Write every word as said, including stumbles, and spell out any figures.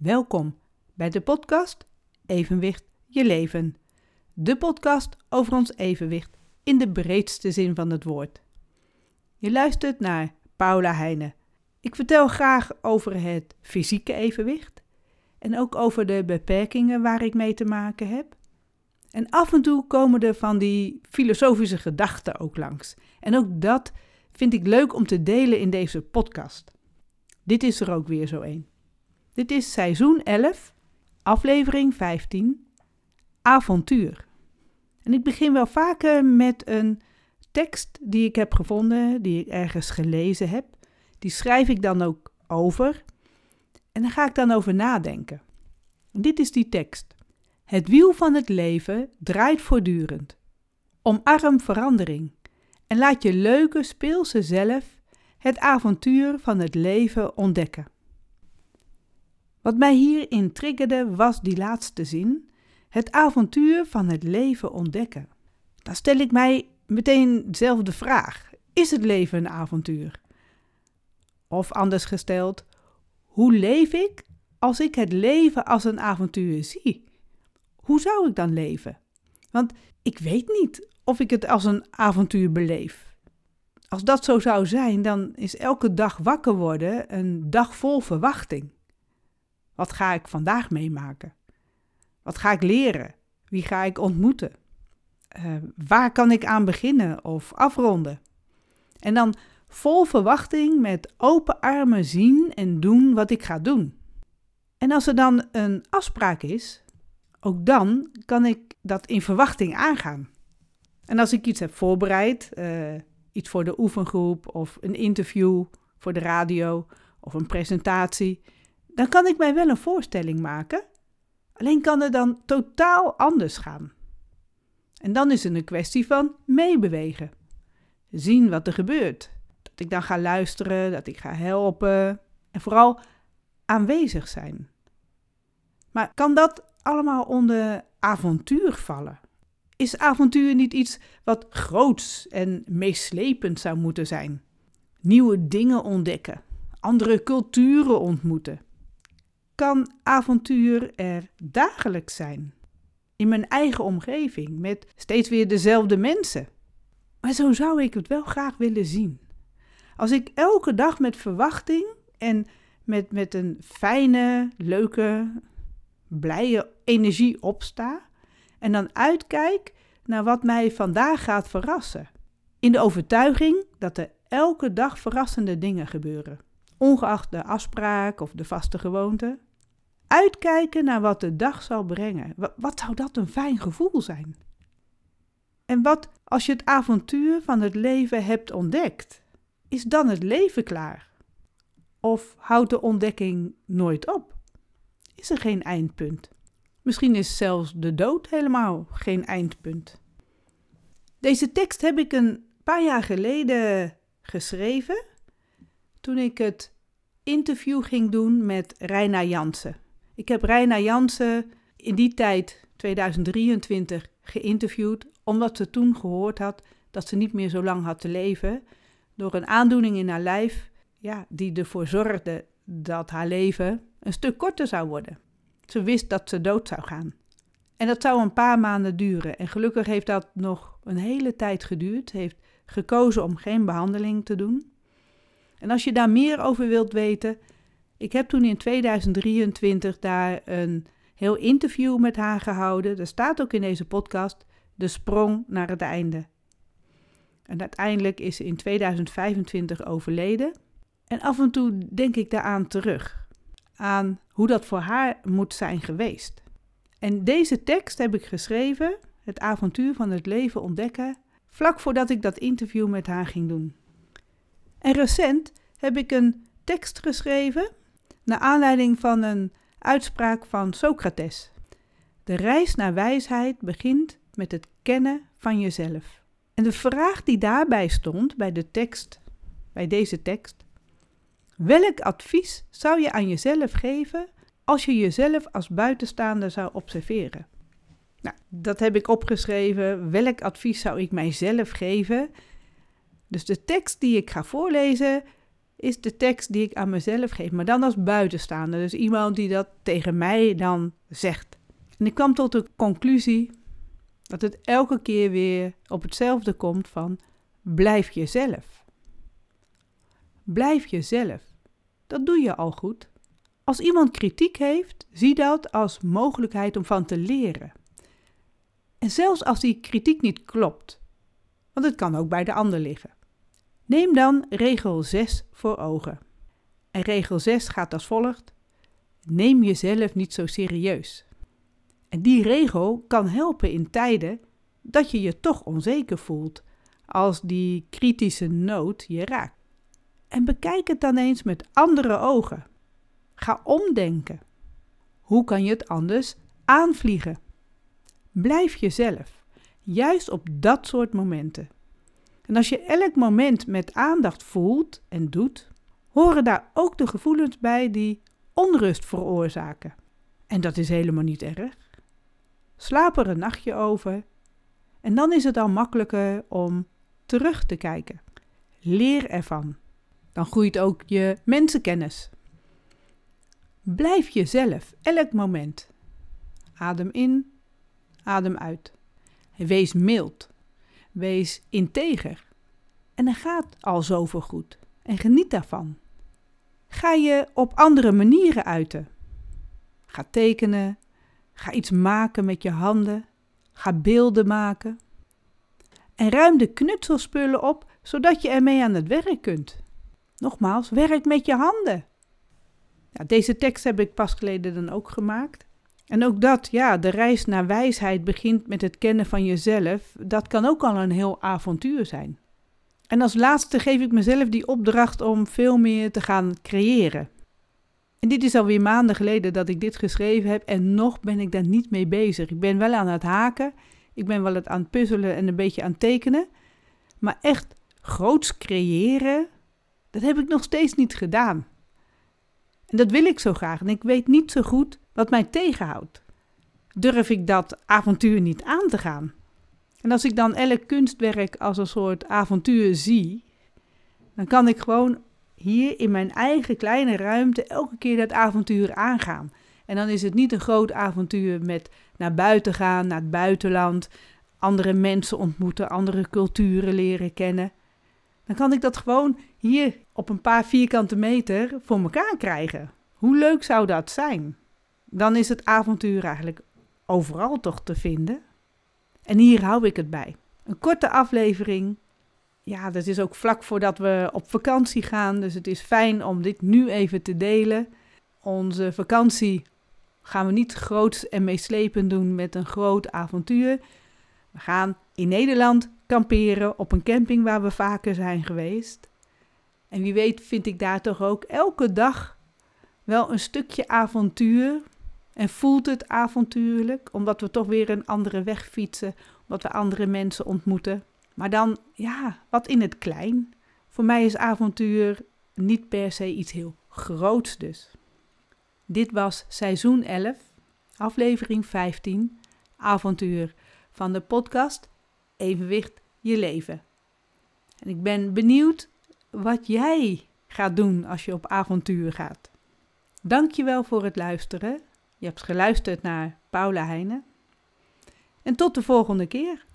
Welkom bij de podcast Evenwicht je leven. De podcast over ons evenwicht in de breedste zin van het woord. Je luistert naar Paula Heijnen. Ik vertel graag over het fysieke evenwicht en ook over de beperkingen waar ik mee te maken heb. En af en toe komen er van die filosofische gedachten ook langs. En ook dat vind ik leuk om te delen in deze podcast. Dit is er ook weer zo een. Dit is seizoen elf, aflevering vijftien, avontuur. En ik begin wel vaker met een tekst die ik heb gevonden, die ik ergens gelezen heb. Die schrijf ik dan ook over en daar ga ik dan over nadenken. En dit is die tekst. Het wiel van het leven draait voortdurend. Omarm verandering en laat je leuke speelse zelf het avontuur van het leven ontdekken. Wat mij hierin triggerde was die laatste zin, het avontuur van het leven ontdekken. Dan stel ik mij meteen zelf de vraag, is het leven een avontuur? Of anders gesteld, hoe leef ik als ik het leven als een avontuur zie? Hoe zou ik dan leven? Want ik weet niet of ik het als een avontuur beleef. Als dat zo zou zijn, dan is elke dag wakker worden een dag vol verwachting. Wat ga ik vandaag meemaken? Wat ga ik leren? Wie ga ik ontmoeten? Uh, waar kan ik aan beginnen of afronden? En dan vol verwachting met open armen zien en doen wat ik ga doen. En als er dan een afspraak is, ook dan kan ik dat in verwachting aangaan. En als ik iets heb voorbereid, uh, iets voor de oefengroep of een interview voor de radio of een presentatie, dan kan ik mij wel een voorstelling maken. Alleen kan het dan totaal anders gaan. En dan is het een kwestie van meebewegen. Zien wat er gebeurt. Dat ik dan ga luisteren, dat ik ga helpen en vooral aanwezig zijn. Maar kan dat allemaal onder avontuur vallen? Is avontuur niet iets wat groots en meeslepend zou moeten zijn? Nieuwe dingen ontdekken, andere culturen ontmoeten. Kan avontuur er dagelijks zijn? In mijn eigen omgeving, met steeds weer dezelfde mensen. Maar zo zou ik het wel graag willen zien. Als ik elke dag met verwachting en met, met een fijne, leuke, blije energie opsta en dan uitkijk naar wat mij vandaag gaat verrassen. In de overtuiging dat er elke dag verrassende dingen gebeuren, ongeacht de afspraak of de vaste gewoonte. Uitkijken naar wat de dag zal brengen. Wat, wat zou dat een fijn gevoel zijn? En wat als je het avontuur van het leven hebt ontdekt? Is dan het leven klaar? Of houdt de ontdekking nooit op? Is er geen eindpunt? Misschien is zelfs de dood helemaal geen eindpunt. Deze tekst heb ik een paar jaar geleden geschreven, toen ik het interview ging doen met Reina Jansen. Ik heb Reina Jansen in die tijd, tweeduizend drieëntwintig, geïnterviewd, omdat ze toen gehoord had dat ze niet meer zo lang had te leven, door een aandoening in haar lijf, ja, die ervoor zorgde dat haar leven een stuk korter zou worden. Ze wist dat ze dood zou gaan. En dat zou een paar maanden duren. En gelukkig heeft dat nog een hele tijd geduurd. Ze heeft gekozen om geen behandeling te doen. En als je daar meer over wilt weten, ik heb toen in tweeduizend drieëntwintig daar een heel interview met haar gehouden. Dat staat ook in deze podcast, De Sprong naar het Einde. En uiteindelijk is ze in tweeduizend vijfentwintig overleden. En af en toe denk ik daaraan terug. Aan hoe dat voor haar moet zijn geweest. En deze tekst heb ik geschreven, het avontuur van het leven ontdekken, vlak voordat ik dat interview met haar ging doen. En recent heb ik een tekst geschreven naar aanleiding van een uitspraak van Socrates. De reis naar wijsheid begint met het kennen van jezelf. En de vraag die daarbij stond bij de tekst, bij deze tekst: welk advies zou je aan jezelf geven als je jezelf als buitenstaander zou observeren? Nou, dat heb ik opgeschreven. Welk advies zou ik mijzelf geven? Dus de tekst die ik ga voorlezen is de tekst die ik aan mezelf geef, maar dan als buitenstaander. Dus iemand die dat tegen mij dan zegt. En ik kwam tot de conclusie dat het elke keer weer op hetzelfde komt van blijf jezelf. Blijf jezelf. Dat doe je al goed. Als iemand kritiek heeft, zie dat als mogelijkheid om van te leren. En zelfs als die kritiek niet klopt, want het kan ook bij de ander liggen. Neem dan regel zes voor ogen. En regel zes gaat als volgt: neem jezelf niet zo serieus. En die regel kan helpen in tijden dat je je toch onzeker voelt, als die kritische noot je raakt. En bekijk het dan eens met andere ogen. Ga omdenken. Hoe kan je het anders aanvliegen? Blijf jezelf, juist op dat soort momenten. En als je elk moment met aandacht voelt en doet, horen daar ook de gevoelens bij die onrust veroorzaken. En dat is helemaal niet erg. Slaap er een nachtje over en dan is het al makkelijker om terug te kijken. Leer ervan. Dan groeit ook je mensenkennis. Blijf jezelf, elk moment. Adem in, adem uit. Wees mild. Wees integer. En er gaat al zoveel goed. En geniet daarvan. Ga je op andere manieren uiten. Ga tekenen. Ga iets maken met je handen. Ga beelden maken. En ruim de knutselspullen op, zodat je ermee aan het werk kunt. Nogmaals, werk met je handen. Ja, deze tekst heb ik pas geleden dan ook gemaakt. En ook dat, ja, de reis naar wijsheid begint met het kennen van jezelf. Dat kan ook al een heel avontuur zijn. En als laatste geef ik mezelf die opdracht om veel meer te gaan creëren. En dit is alweer maanden geleden dat ik dit geschreven heb en nog ben ik daar niet mee bezig. Ik ben wel aan het haken, ik ben wel aan het puzzelen en een beetje aan het tekenen. Maar echt groots creëren, dat heb ik nog steeds niet gedaan. En dat wil ik zo graag en ik weet niet zo goed wat mij tegenhoudt. Durf ik dat avontuur niet aan te gaan? En als ik dan elk kunstwerk als een soort avontuur zie, dan kan ik gewoon hier in mijn eigen kleine ruimte elke keer dat avontuur aangaan. En dan is het niet een groot avontuur met naar buiten gaan, naar het buitenland, andere mensen ontmoeten, andere culturen leren kennen. Dan kan ik dat gewoon hier op een paar vierkante meter voor elkaar krijgen. Hoe leuk zou dat zijn? Dan is het avontuur eigenlijk overal toch te vinden. En hier hou ik het bij. Een korte aflevering. Ja, dat is ook vlak voordat we op vakantie gaan. Dus het is fijn om dit nu even te delen. Onze vakantie gaan we niet groots en meeslepend doen met een groot avontuur. We gaan in Nederland kamperen op een camping waar we vaker zijn geweest. En wie weet vind ik daar toch ook elke dag wel een stukje avontuur. En voelt het avontuurlijk, omdat we toch weer een andere weg fietsen, omdat we andere mensen ontmoeten. Maar dan, ja, wat in het klein. Voor mij is avontuur niet per se iets heel groots dus. Dit was seizoen elf, aflevering vijftien, avontuur van de podcast Evenwicht je leven. En ik ben benieuwd wat jij gaat doen als je op avontuur gaat. Dankjewel voor het luisteren. Je hebt geluisterd naar Paula Heijnen. En tot de volgende keer.